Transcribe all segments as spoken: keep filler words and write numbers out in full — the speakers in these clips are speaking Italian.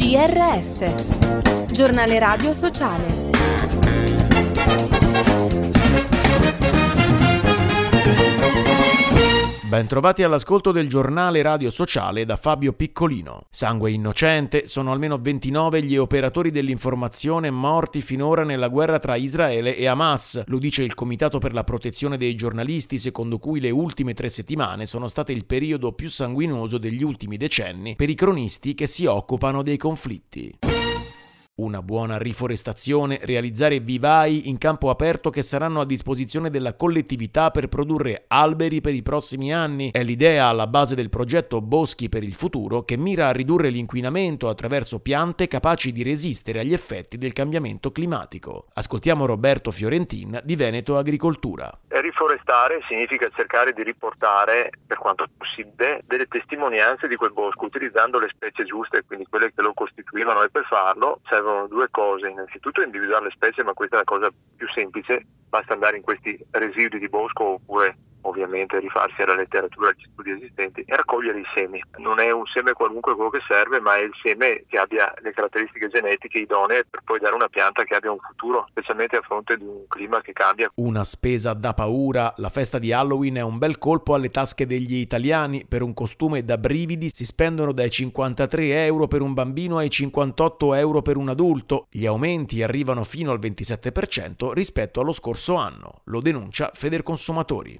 G R S, giornale radio sociale. Bentrovati all'ascolto del giornale radio sociale da Fabio Piccolino. Sangue innocente, sono almeno ventinove gli operatori dell'informazione morti finora nella guerra tra Israele e Hamas, lo dice il Comitato per la protezione dei giornalisti, secondo cui le ultime tre settimane sono state il periodo più sanguinoso degli ultimi decenni per i cronisti che si occupano dei conflitti. Una buona riforestazione, realizzare vivai in campo aperto che saranno a disposizione della collettività per produrre alberi per i prossimi anni è l'idea alla base del progetto Boschi per il futuro, che mira a ridurre l'inquinamento attraverso piante capaci di resistere agli effetti del cambiamento climatico. Ascoltiamo Roberto Fiorentin di Veneto Agricoltura. Riforestare significa cercare di riportare, per quanto possibile, delle testimonianze di quel bosco utilizzando le specie giuste, quindi quelle che lo costituivano, e per farlo servono due cose. Innanzitutto individuare le specie, ma questa è la cosa più semplice, basta andare in questi residui di bosco oppure ovviamente rifarsi alla letteratura, agli studi esistenti e raccogliere i semi. Non è un seme qualunque quello che serve, ma è il seme che abbia le caratteristiche genetiche idonee per poi dare una pianta che abbia un futuro, specialmente a fronte di un clima che cambia. Una spesa da paura. La festa di Halloween è un bel colpo alle tasche degli italiani. Per un costume da brividi si spendono dai cinquantatré euro per un bambino ai cinquantotto euro per un adulto. Gli aumenti arrivano fino al ventisette per cento rispetto allo scorso anno, lo denuncia Federconsumatori.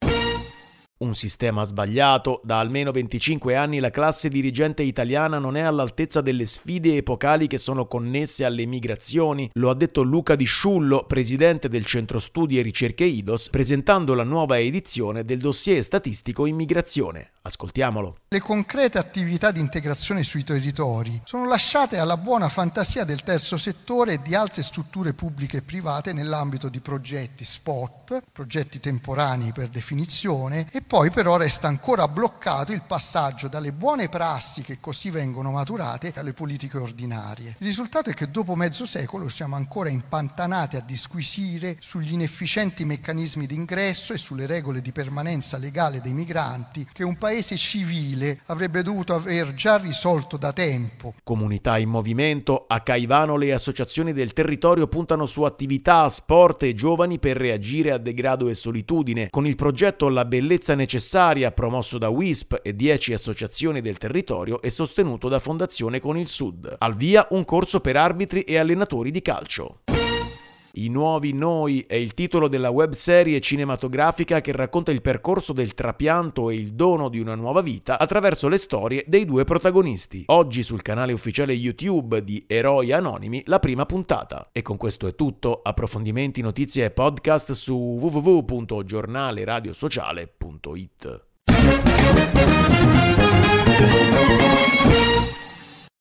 Un sistema sbagliato. Da almeno venticinque anni la classe dirigente italiana non è all'altezza delle sfide epocali che sono connesse alle migrazioni, lo ha detto Luca Di Sciullo, presidente del Centro Studi e Ricerche I D O S, presentando la nuova edizione del dossier statistico immigrazione. Ascoltiamolo. Le concrete attività di integrazione sui territori sono lasciate alla buona fantasia del terzo settore e di altre strutture pubbliche e private nell'ambito di progetti spot, progetti temporanei per definizione, e poi però resta ancora bloccato il passaggio dalle buone prassi che così vengono maturate alle politiche ordinarie. Il risultato è che dopo mezzo secolo siamo ancora impantanati a disquisire sugli inefficienti meccanismi di ingresso e sulle regole di permanenza legale dei migranti che un paese civile avrebbe dovuto aver già risolto da tempo. Comunità in movimento. A Caivano le associazioni del territorio puntano su attività, sport e giovani per reagire a degrado e solitudine. Con il progetto La Bellezza Necessaria, promosso da W I S P e dieci associazioni del territorio e sostenuto da Fondazione Con il Sud. Al via un corso per arbitri e allenatori di calcio. I nuovi noi è il titolo della webserie cinematografica che racconta il percorso del trapianto e il dono di una nuova vita attraverso le storie dei due protagonisti. Oggi sul canale ufficiale YouTube di Eroi Anonimi la prima puntata. E con questo è tutto. Approfondimenti, notizie e podcast su w w w punto giornale radio sociale punto i t.